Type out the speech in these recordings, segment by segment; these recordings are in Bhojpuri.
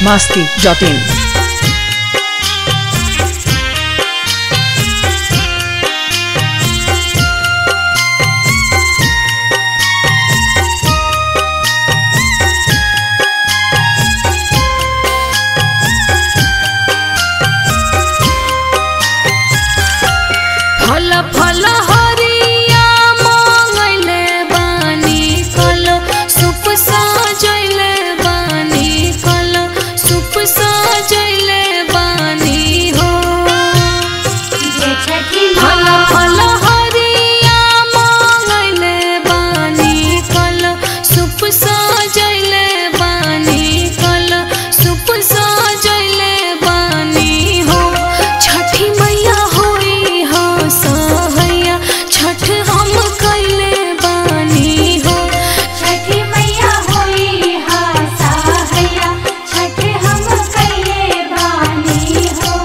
biharmasti.in फल फल हरिया मांगले बानी कल सुप सजले बानी कल सुप सजले बानी हो फल फल हरिया मांगले बानी कल सुप सजले बानी कल सुप सजले बानी हो छठी मैया होई हो सहैया छठ हम कैले बानी हो छठी मैया होई हा सहैया छठ हम कैले बानी हो।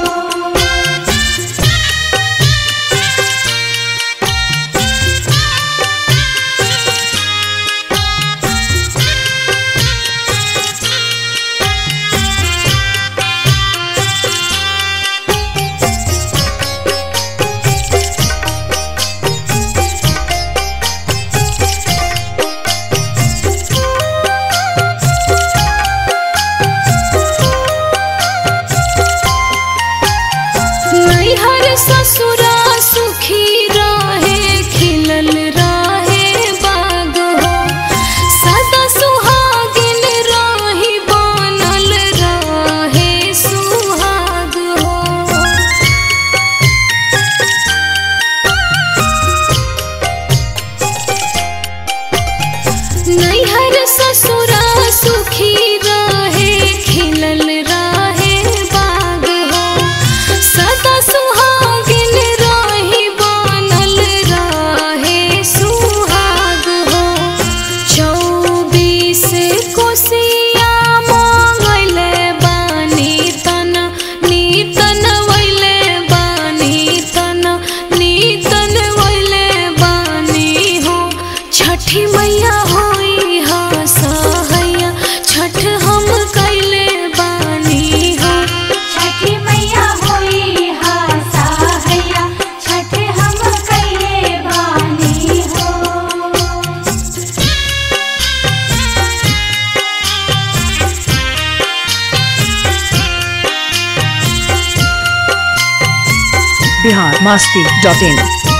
नैहर ससुरा सुखी रहे खिलल रहे बाग हो सदा सुहागिन रही बनल रहे सुहाग हो नैहर ससुरा सुखी रहे खिलल रहे बाग हो सदा सुहागिन रही बनल रहे सुहाग हो 24 कोसिया मांगले बानी तन नीतन वैले बानी तन नीतन वैले बानी हो छठी मैया होई हा सहैया छठ हम कैले बानी हो छठी मैया होई हा सहैया छठ हम कैले बानी हो। biharmasti.in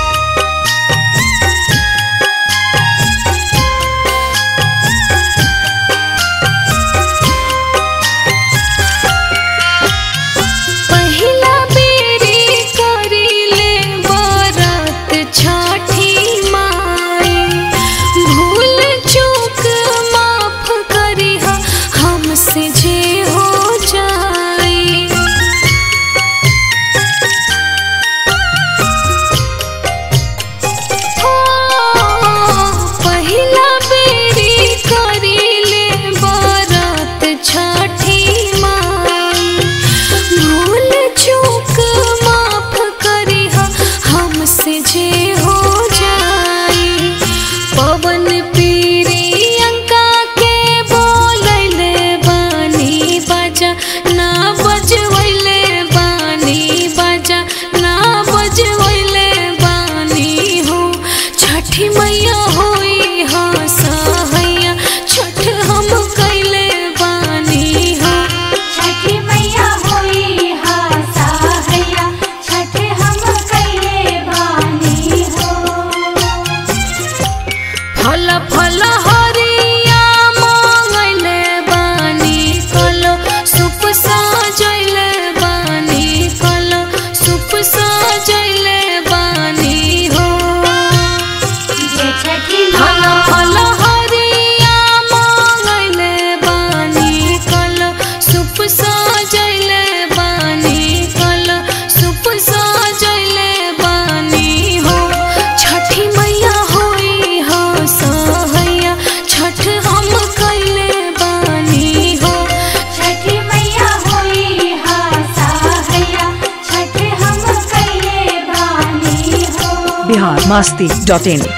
पहिला बेरी करिले बरत छठी माई भूल चूक माफ करिहा हमसे जे हो जाई पहिला बेरी करिले बरत छठी माई भूल चूक माफ करिहा हमसे जे हो जाई पवन प्रियंका के बोलैले बानी बाजा ना बजवैले बानी बाजा ना बजवैले बानी हो छठी मैया होई हा सहैया छठ हम कैले बानी हो छठी मैया होई हा सहैया छठ हम कैले बानी हो। फल फल हरिया मांगले बानी कल सुप सजले बानी कल सुप सजले बानी हो छठी फल फल हरिया मांगले बानी कल सुप सजले बानी कल सुप सजले बानी हो छठी मैया होई हा सहैया छठ हम कैले बानी हो छठी मैया होई हा सहैया छठ हम कैले बानी हो। biharmasti.in